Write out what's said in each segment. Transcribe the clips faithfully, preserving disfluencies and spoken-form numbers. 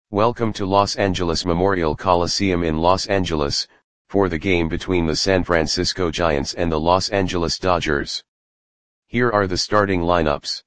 Welcome to Los Angeles Memorial Coliseum in Los Angeles, for the game between the San Francisco Giants and the Los Angeles Dodgers. Here are the starting lineups.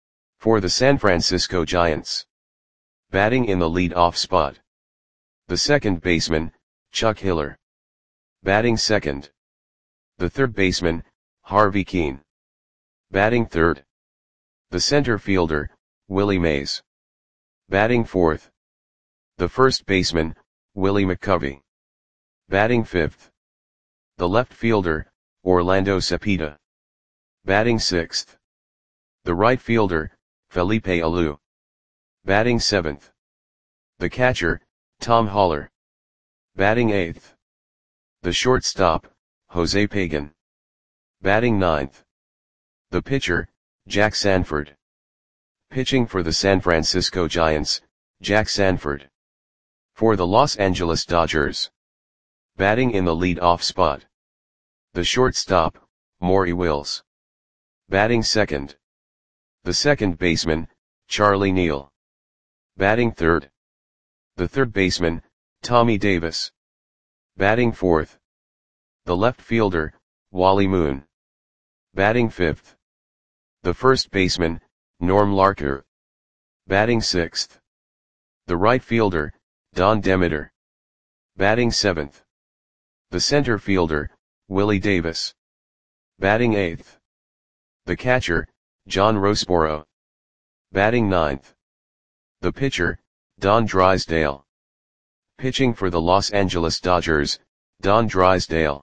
For the San Francisco Giants. Batting in the lead-off spot. The second baseman, Chuck Hiller. Batting second. The third baseman, Harvey Kuenn. Batting third. The center fielder, Willie Mays. Batting fourth. The first baseman, Willie McCovey. Batting fifth. The left fielder, Orlando Cepeda. Batting sixth. The right fielder, Felipe Alou. Batting seventh. The catcher, Tom Haller. Batting eighth. The shortstop, Jose Pagan. Batting ninth. The pitcher, Jack Sanford. Pitching for the San Francisco Giants, Jack Sanford. For the Los Angeles Dodgers. Batting in the lead-off spot. The shortstop, Maury Wills. Batting second. The second baseman, Charlie Neal. Batting third. The third baseman, Tommy Davis. Batting fourth. The left fielder, Wally Moon. Batting fifth. The first baseman, Norm Larker. Batting sixth. The right fielder, Don Demeter. Batting seventh. The center fielder, Willie Davis. Batting eighth. The catcher, John Roseboro. Batting ninth. The pitcher, Don Drysdale. Pitching for the Los Angeles Dodgers, Don Drysdale.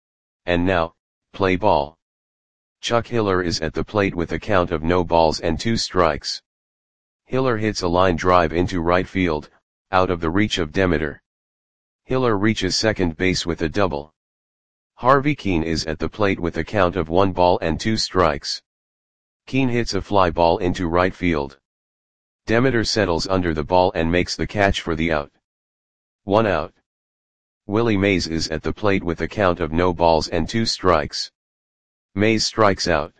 And now, play ball. Chuck Hiller is at the plate with a count of no balls and two strikes. Hiller hits a line drive into right field, out of the reach of Demeter. Hiller reaches second base with a double. Harvey Kuenn is at the plate with a count of one ball and two strikes. Kuenn hits a fly ball into right field. Demeter settles under the ball and makes the catch for the out. One out. Willie Mays is at the plate with a count of no balls and two strikes. Mays strikes out.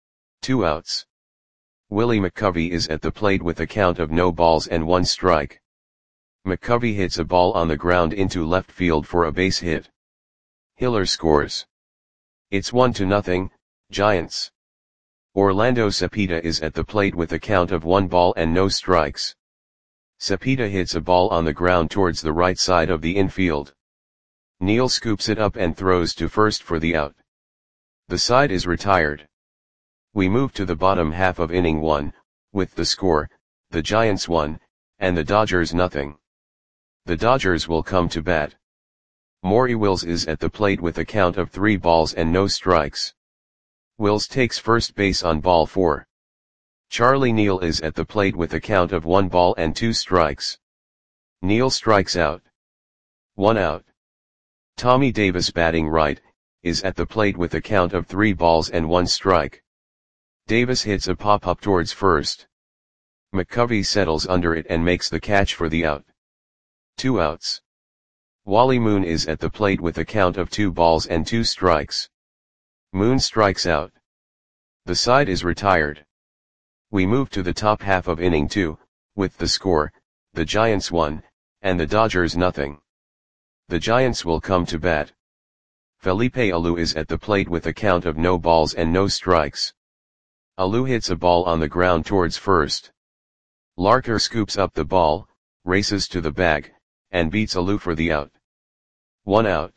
Two outs. Willie McCovey is at the plate with a count of no balls and one strike. McCovey hits a ball on the ground into left field for a base hit. Hiller scores. It's one to nothing, Giants. Orlando Cepeda is at the plate with a count of one ball and no strikes. Cepeda hits a ball on the ground towards the right side of the infield. Neal scoops it up and throws to first for the out. The side is retired. We move to the bottom half of inning one, with the score, the Giants one, and the Dodgers nothing. The Dodgers will come to bat. Maury Wills is at the plate with a count of three balls and no strikes. Wills takes first base on ball four. Charlie Neal is at the plate with a count of one ball and two strikes. Neal strikes out. One out. Tommy Davis, batting right, is at the plate with a count of three balls and one strike. Davis hits a pop-up towards first. McCovey settles under it and makes the catch for the out. Two outs. Wally Moon is at the plate with a count of two balls and two strikes. Moon strikes out. The side is retired. We move to the top half of inning two, with the score, the Giants one, and the Dodgers nothing. The Giants will come to bat. Felipe Alou is at the plate with a count of no balls and no strikes. Alou hits a ball on the ground towards first. Larker scoops up the ball, races to the bag, and beats Alou for the out. One out.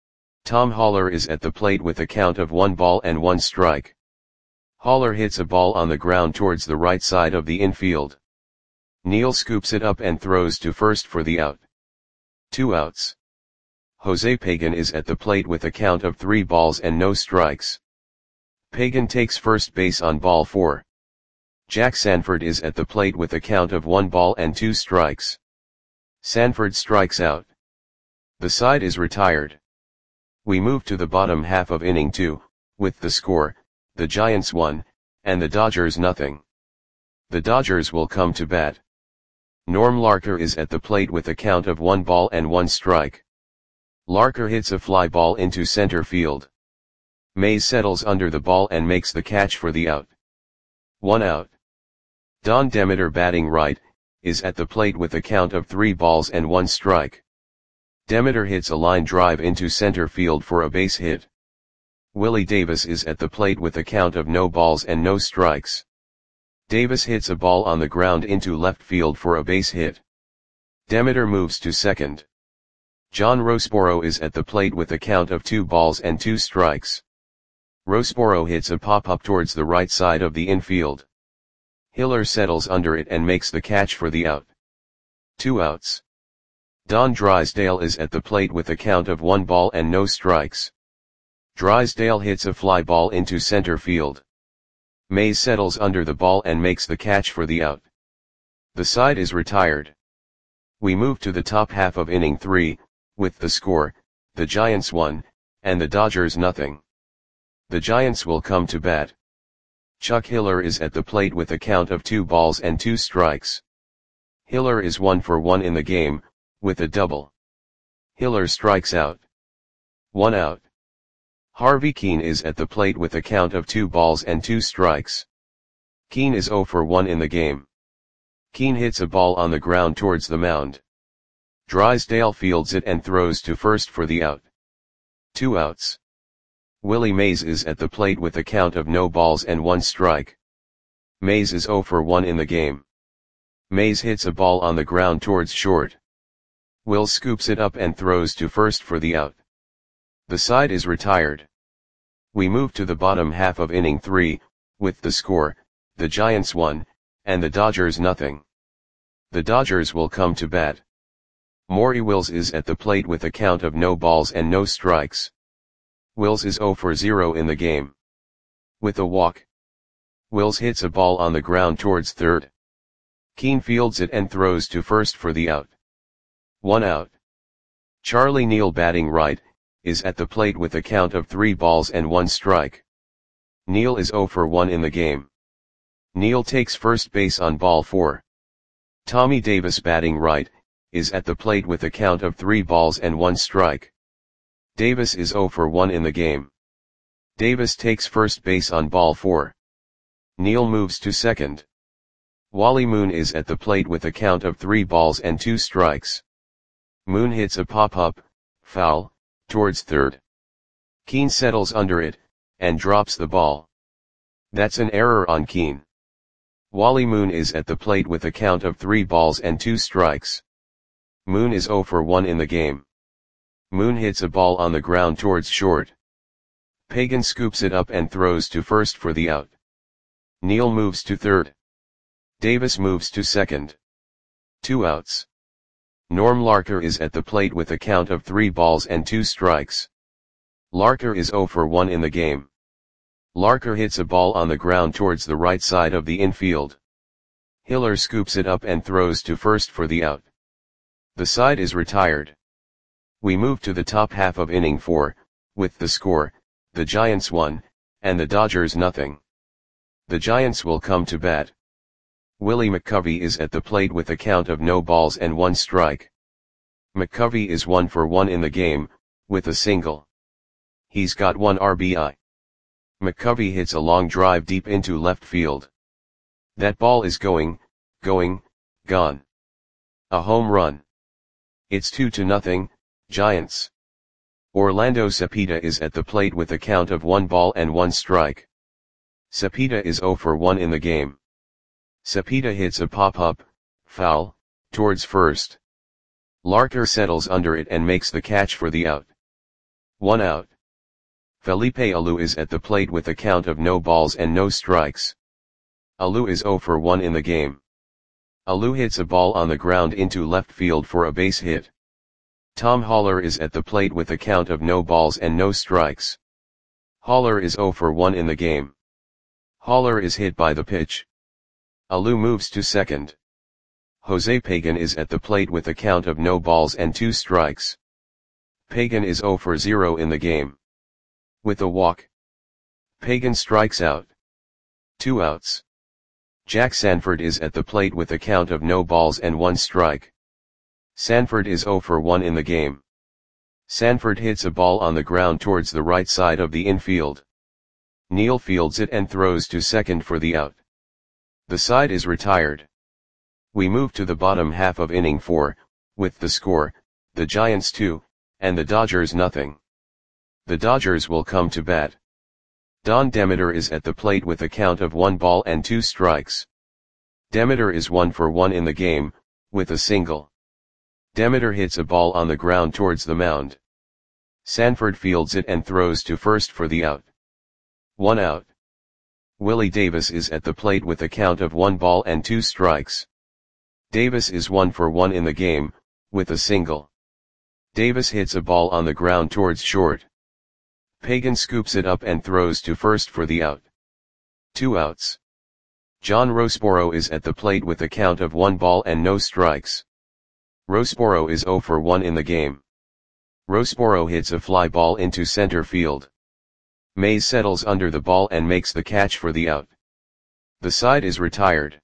Tom Haller is at the plate with a count of one ball and one strike. Haller hits a ball on the ground towards the right side of the infield. Neal scoops it up and throws to first for the out. Two outs. Jose Pagan is at the plate with a count of three balls and no strikes. Pagan takes first base on ball four. Jack Sanford is at the plate with a count of one ball and two strikes. Sanford strikes out. The side is retired. We move to the bottom half of inning two, with the score, the Giants one, and the Dodgers nothing. The Dodgers will come to bat. Norm Larker is at the plate with a count of one ball and one strike. Larker hits a fly ball into center field. Mays settles under the ball and makes the catch for the out. One out. Don Demeter, batting right, is at the plate with a count of three balls and one strike. Demeter hits a line drive into center field for a base hit. Willie Davis is at the plate with a count of no balls and no strikes. Davis hits a ball on the ground into left field for a base hit. Demeter moves to second. John Roseboro is at the plate with a count of two balls and two strikes. Roseboro hits a pop-up towards the right side of the infield. Hiller settles under it and makes the catch for the out. Two outs. Don Drysdale is at the plate with a count of one ball and no strikes. Drysdale hits a fly ball into center field. Mays settles under the ball and makes the catch for the out. The side is retired. We move to the top half of inning three, with the score, the Giants one, and the Dodgers nothing. The Giants will come to bat. Chuck Hiller is at the plate with a count of two balls and two strikes. Hiller is one for one in the game, with a double. Hiller strikes out. One out. Harvey Keene is at the plate with a count of two balls and two strikes. Keene is zero for one in the game. Keene hits a ball on the ground towards the mound. Drysdale fields it and throws to first for the out. Two outs. Willie Mays is at the plate with a count of no balls and one strike. Mays is zero for one in the game. Mays hits a ball on the ground towards short. Will scoops it up and throws to first for the out. The side is retired. We move to the bottom half of inning three, with the score, the Giants one, and the Dodgers nothing. The Dodgers will come to bat. Maury Wills is at the plate with a count of no balls and no strikes. Wills is zero for zero in the game. With a walk. Wills hits a ball on the ground towards third. Keene fields it and throws to first for the out. One out. Charlie Neal, batting right, is at the plate with a count of three balls and one strike. Neal is zero for one in the game. Neal takes first base on ball four. Tommy Davis, batting right, is at the plate with a count of three balls and one strike. Davis is zero for one in the game. Davis takes first base on ball four. Neal moves to second. Wally Moon is at the plate with a count of three balls and two strikes. Moon hits a pop-up, foul, towards third. Keene settles under it, and drops the ball. That's an error on Keene. Wally Moon is at the plate with a count of three balls and two strikes. Moon is zero for one in the game. Moon hits a ball on the ground towards short. Pagan scoops it up and throws to first for the out. Neal moves to third. Davis moves to second. Two outs. Norm Larker is at the plate with a count of three balls and two strikes. Larker is zero for one in the game. Larker hits a ball on the ground towards the right side of the infield. Hiller scoops it up and throws to first for the out. The side is retired. We move to the top half of inning four, with the score, the Giants one, and the Dodgers nothing. The Giants will come to bat. Willie McCovey is at the plate with a count of no balls and one strike. McCovey is one for one in the game, with a single. He's got one R B I. McCovey hits a long drive deep into left field. That ball is going, going, gone. A home run. It's two to nothing, Giants. Orlando Cepeda is at the plate with a count of one ball and one strike. Cepeda is zero for one in the game. Cepeda hits a pop-up, foul, towards first. Larker settles under it and makes the catch for the out. One out. Felipe Alou is at the plate with a count of no balls and no strikes. Alou is zero for one in the game. Alou hits a ball on the ground into left field for a base hit. Tom Haller is at the plate with a count of no balls and no strikes. Haller is zero for one in the game. Haller is hit by the pitch. Alou moves to second. Jose Pagan is at the plate with a count of no balls and two strikes. Pagan is zero for zero in the game. With a walk. Pagan strikes out. Two outs. Jack Sanford is at the plate with a count of no balls and one strike. Sanford is zero for one in the game. Sanford hits a ball on the ground towards the right side of the infield. Neal fields it and throws to second for the out. The side is retired. We move to the bottom half of inning four, with the score, the Giants two, and the Dodgers nothing. The Dodgers will come to bat. Don Demeter is at the plate with a count of one ball and two strikes. Demeter is one for one in the game, with a single. Demeter hits a ball on the ground towards the mound. Sanford fields it and throws to first for the out. One out. Willie Davis is at the plate with a count of one ball and two strikes. Davis is one for one in the game, with a single. Davis hits a ball on the ground towards short. Pagan scoops it up and throws to first for the out. Two outs. John Roseboro is at the plate with a count of one ball and no strikes. Roseboro is zero for one in the game. Roseboro hits a fly ball into center field. Mays settles under the ball and makes the catch for the out. The side is retired.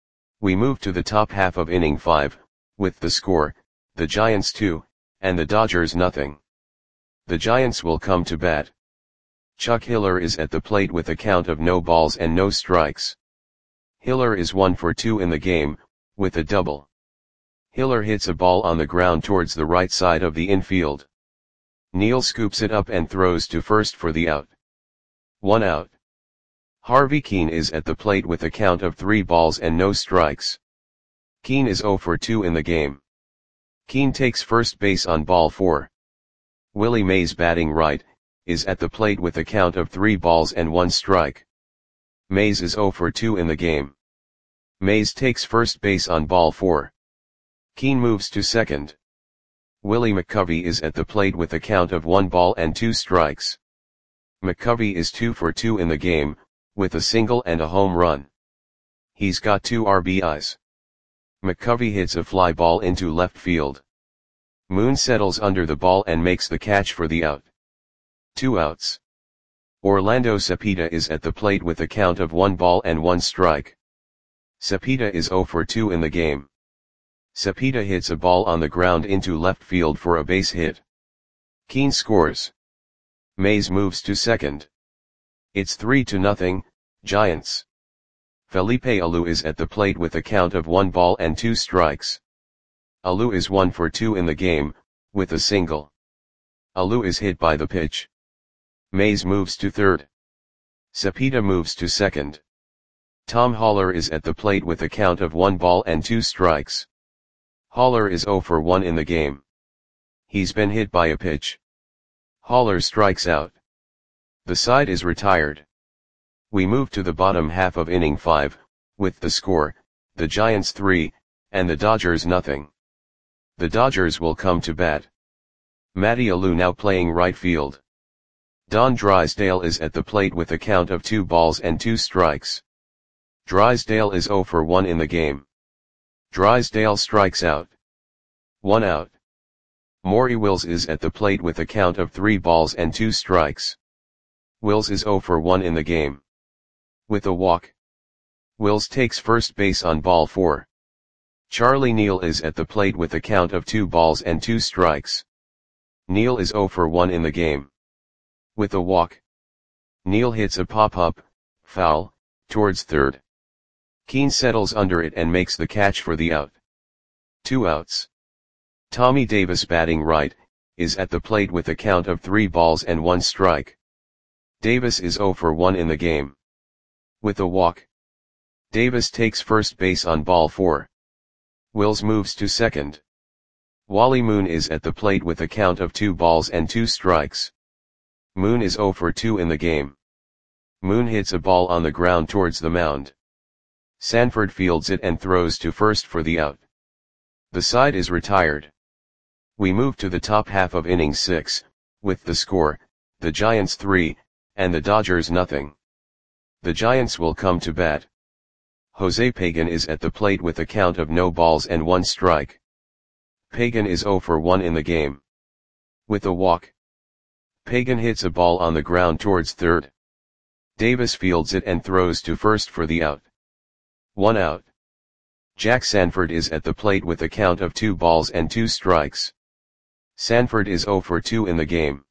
We move to the top half of inning five, with the score, the Giants two, and the Dodgers nothing. The Giants will come to bat. Chuck Hiller is at the plate with a count of no balls and no strikes. Hiller is one for two in the game, with a double. Hiller hits a ball on the ground towards the right side of the infield. Neal scoops it up and throws to first for the out. One out. Harvey Keene is at the plate with a count of three balls and no strikes. Keene is zero for two in the game. Keene takes first base on ball four. Willie Mays, batting right, is at the plate with a count of three balls and one strike. Mays is zero for two in the game. Mays takes first base on ball four. Keene moves to second. Willie McCovey is at the plate with a count of one ball and two strikes. McCovey is two for two in the game, with a single and a home run. He's got two R B Is. McCovey hits a fly ball into left field. Moon settles under the ball and makes the catch for the out. Two outs. Orlando Cepeda is at the plate with a count of one ball and one strike. Cepeda is zero for two in the game. Cepeda hits a ball on the ground into left field for a base hit. Keene scores. Mays moves to second. It's three to nothing, Giants. Felipe Alou is at the plate with a count of one ball and two strikes. Alou is one for two in the game, with a single. Alou is hit by the pitch. Mays moves to third. Cepeda moves to second. Tom Haller is at the plate with a count of one ball and two strikes. Haller is zero for one in the game. He's been hit by a pitch. Haller strikes out. The side is retired. We move to the bottom half of inning five, with the score, the Giants three, and the Dodgers nothing. The Dodgers will come to bat. Matty Alou now playing right field. Don Drysdale is at the plate with a count of two balls and two strikes. Drysdale is zero for one in the game. Drysdale strikes out. One out. Maury Wills is at the plate with a count of three balls and two strikes. Wills is zero for one in the game. With a walk. Wills takes first base on ball four. Charlie Neal is at the plate with a count of two balls and two strikes. Neal is zero for one in the game. With a walk. Neal hits a pop-up, foul, towards third. Keene settles under it and makes the catch for the out. Two outs. Tommy Davis, batting right, is at the plate with a count of three balls and one strike. Davis is zero for one in the game. With a walk. Davis takes first base on ball four. Wills moves to second. Wally Moon is at the plate with a count of two balls and two strikes. Moon is zero for two in the game. Moon hits a ball on the ground towards the mound. Sanford fields it and throws to first for the out. The side is retired. We move to the top half of inning six, with the score, the Giants three, and the Dodgers nothing. The Giants will come to bat. Jose Pagan is at the plate with a count of no balls and one strike. Pagan is zero for one in the game. With a walk. Pagan hits a ball on the ground towards third. Davis fields it and throws to first for the out. One out. Jack Sanford is at the plate with a count of two balls and two strikes. Sanford is zero for two in the game.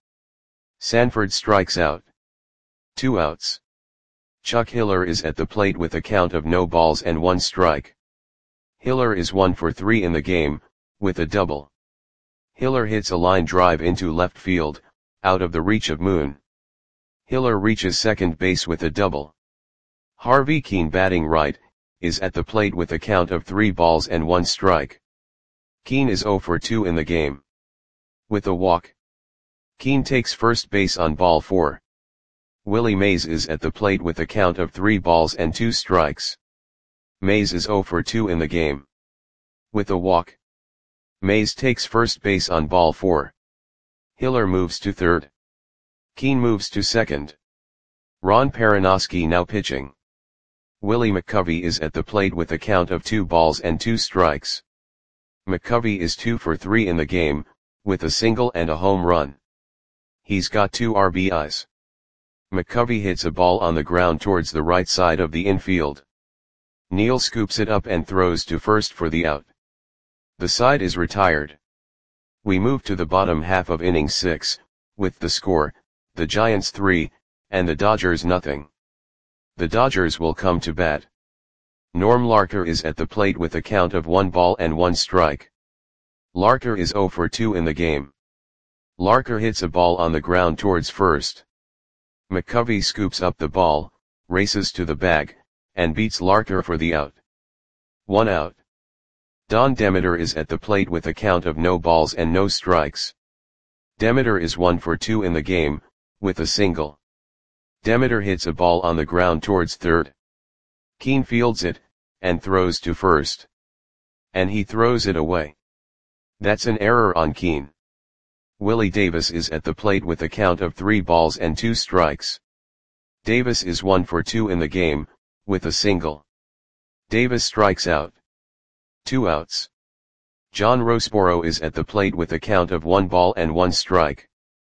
Sanford strikes out. Two outs. Chuck Hiller is at the plate with a count of no balls and one strike. Hiller is one for three in the game, with a double. Hiller hits a line drive into left field, out of the reach of Moon. Hiller reaches second base with a double. Harvey Kuenn, batting right, is at the plate with a count of three balls and one strike. Kuenn is zero for two in the game. With a walk. Kuenn takes first base on ball four. Willie Mays is at the plate with a count of three balls and two strikes. Mays is zero for two in the game. With a walk. Mays takes first base on ball four. Hiller moves to third. Kuenn moves to second. Ron Perranoski now pitching. Willie McCovey is at the plate with a count of two balls and two strikes. McCovey is two for three in the game, with a single and a home run. He's got two R B Is. McCovey hits a ball on the ground towards the right side of the infield. Neal scoops it up and throws to first for the out. The side is retired. We move to the bottom half of inning six, with the score, the Giants three, and the Dodgers nothing. The Dodgers will come to bat. Norm Larker is at the plate with a count of one ball and one strike. Larker is zero for two in the game. Larker hits a ball on the ground towards first. McCovey scoops up the ball, races to the bag, and beats Larker for the out. One out. Don Demeter is at the plate with a count of no balls and no strikes. Demeter is one for two in the game, with a single. Demeter hits a ball on the ground towards third. Kuenn fields it, and throws to first. And he throws it away. That's an error on Kuenn. Willie Davis is at the plate with a count of three balls and two strikes. Davis is one for two in the game, with a single. Davis strikes out. Two outs. John Roseboro is at the plate with a count of one ball and one strike.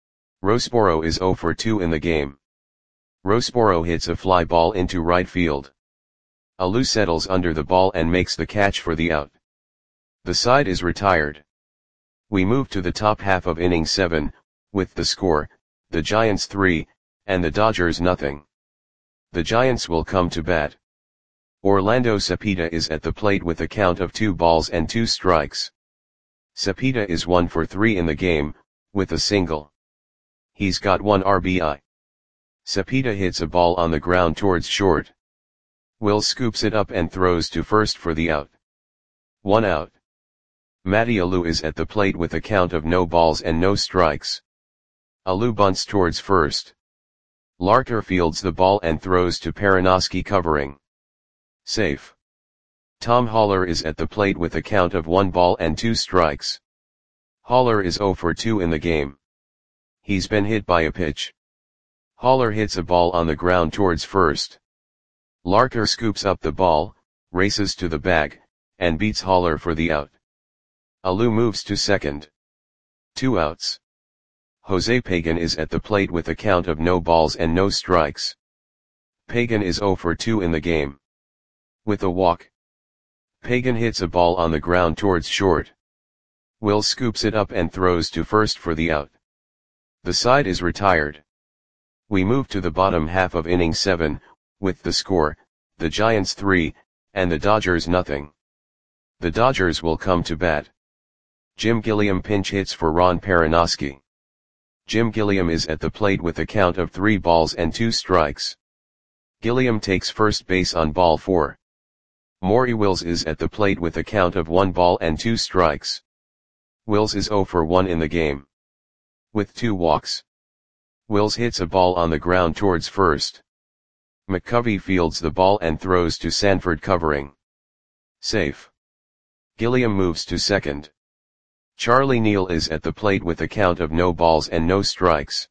Roseboro is zero for two in the game. Roseboro hits a fly ball into right field. Alou settles under the ball and makes the catch for the out. The side is retired. We move to the top half of inning seven, with the score, the Giants three, and the Dodgers nothing. The Giants will come to bat. Orlando Cepeda is at the plate with a count of two balls and two strikes. Cepeda is one for three in the game, with a single. He's got one R B I. Cepeda hits a ball on the ground towards short. Will scoops it up and throws to first for the out. One out. Matty Alou is at the plate with a count of no balls and no strikes. Alou bunts towards first. Larker fields the ball and throws to Perranoski covering. Safe. Tom Haller is at the plate with a count of one ball and two strikes. Haller is zero for two in the game. He's been hit by a pitch. Haller hits a ball on the ground towards first. Larker scoops up the ball, races to the bag, and beats Haller for the out. Alou moves to second. Two outs. Jose Pagan is at the plate with a count of no balls and no strikes. Pagan is zero for two in the game. With a walk. Pagan hits a ball on the ground towards short. Will scoops it up and throws to first for the out. The side is retired. We move to the bottom half of inning seven, with the score, the Giants three, and the Dodgers nothing. The Dodgers will come to bat. Jim Gilliam pinch hits for Ron Perranoski. Jim Gilliam is at the plate with a count of three balls and two strikes. Gilliam takes first base on ball four. Maury Wills is at the plate with a count of one ball and two strikes. Wills is zero for one in the game. With two walks. Wills hits a ball on the ground towards first. McCovey fields the ball and throws to Sanford covering. Safe. Gilliam moves to second. Charlie Neal is at the plate with a count of no balls and no strikes.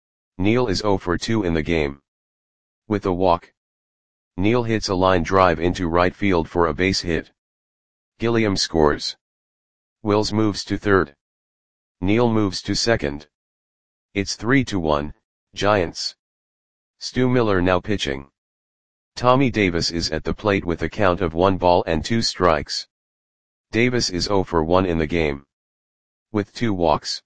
Neal is zero for two in the game. With a walk. Neal hits a line drive into right field for a base hit. Gilliam scores. Wills moves to third. Neal moves to second. It's three to one, Giants. Stu Miller now pitching. Tommy Davis is at the plate with a count of one ball and two strikes. Davis is zero for one in the game. With two walks.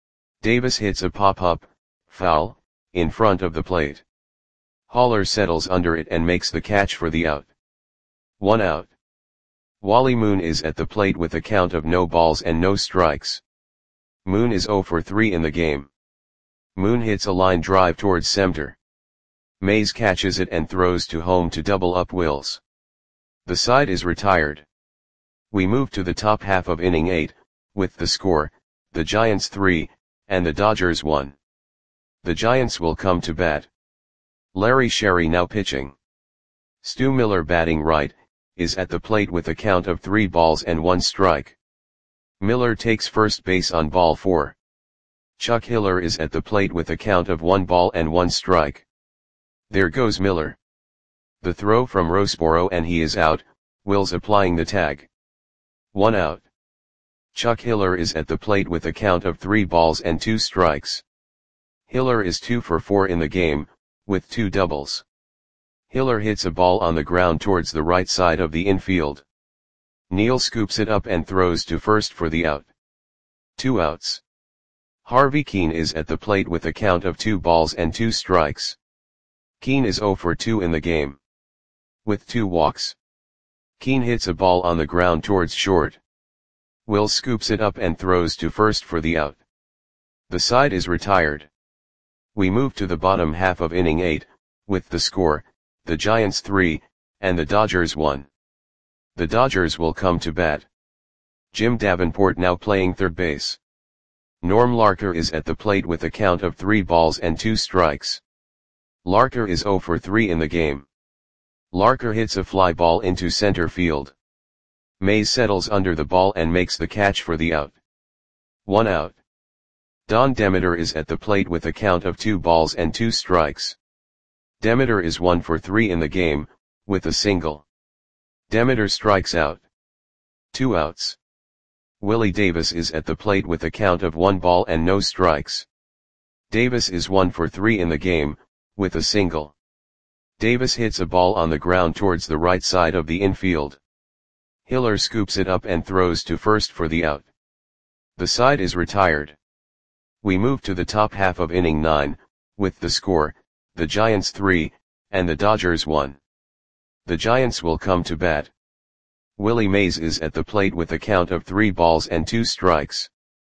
Davis hits a pop-up, foul, in front of the plate. Haller settles under it and makes the catch for the out. One out. Wally Moon is at the plate with a count of no balls and no strikes. Moon is zero for three in the game. Moon hits a line drive towards center. Mays catches it and throws to home to double up Wills. The side is retired. We move to the top half of inning eight, with the score, the Giants three, and the Dodgers one. The Giants will come to bat. Larry Sherry now pitching. Stu Miller batting right, is at the plate with a count of three balls and one strike. Miller takes first base on ball four. Chuck Hiller is at the plate with a count of one ball and one strike. There goes Miller. The throw from Roseboro and he is out, Wills applying the tag. One out. Chuck Hiller is at the plate with a count of three balls and two strikes. Hiller is two for four in the game, with two doubles. Hiller hits a ball on the ground towards the right side of the infield. Neal scoops it up and throws to first for the out. Two outs. Harvey Keene is at the plate with a count of two balls and two strikes. Keene is zero for two in the game. With two walks. Keene hits a ball on the ground towards short. Wills scoops it up and throws to first for the out. The side is retired. We move to the bottom half of inning eight, with the score, the Giants three, and the Dodgers one. The Dodgers will come to bat. Jim Davenport now playing third base. Norm Larker is at the plate with a count of three balls and two strikes. Larker is zero for three in the game. Larker hits a fly ball into center field. Mays settles under the ball and makes the catch for the out. One out. Don Demeter is at the plate with a count of two balls and two strikes. Demeter is one for three in the game, with a single. Demeter strikes out. Two outs. Willie Davis is at the plate with a count of one ball and no strikes. Davis is one for three in the game, with a single. Davis hits a ball on the ground towards the right side of the infield. Hiller scoops it up and throws to first for the out. The side is retired. We move to the top half of inning nine, with the score, the Giants three, and the Dodgers one. The Giants will come to bat. Willie Mays is at the plate with a count of three balls and two strikes.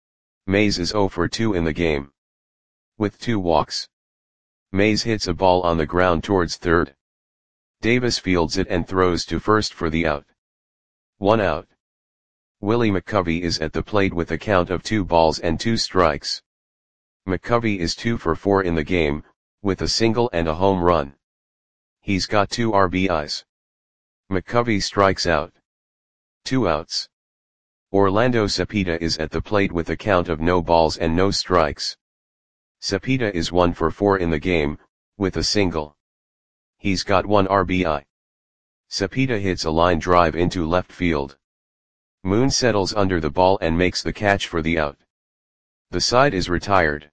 Mays is zero for two in the game. With two walks. Mays hits a ball on the ground towards third. Davis fields it and throws to first for the out. One out. Willie McCovey is at the plate with a count of two balls and two strikes. McCovey is two for four in the game, with a single and a home run. He's got two R B Is. McCovey strikes out. Two outs. Orlando Cepeda is at the plate with a count of no balls and no strikes. Cepeda is one for four in the game, with a single. He's got one R B I. Cepeda hits a line drive into left field. Moon settles under the ball and makes the catch for the out. The side is retired.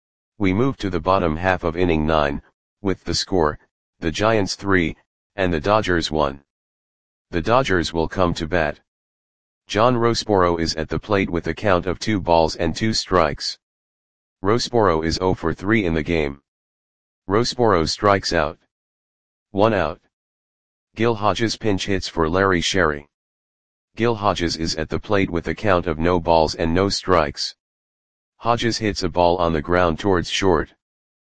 We move to the bottom half of inning nine, with the score, the Giants three, and the Dodgers one. The Dodgers will come to bat. John Roseboro is at the plate with a count of two balls and two strikes. Roseboro is zero for three in the game. Roseboro strikes out. One out. Gil Hodges pinch hits for Larry Sherry. Gil Hodges is at the plate with a count of no balls and no strikes. Hodges hits a ball on the ground towards short.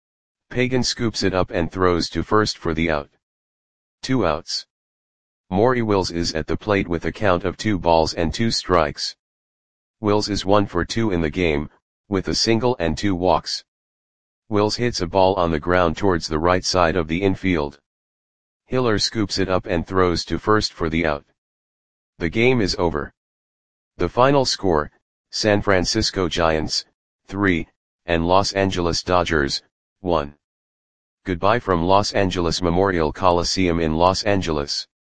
Pagan scoops it up and throws to first for the out. Two outs. Maury Wills is at the plate with a count of two balls and two strikes. Wills is one for two in the game, with a single and two walks. Wills hits a ball on the ground towards the right side of the infield. Hiller scoops it up and throws to first for the out. The game is over. The final score, San Francisco Giants, three, and Los Angeles Dodgers, one. Goodbye from Los Angeles Memorial Coliseum in Los Angeles.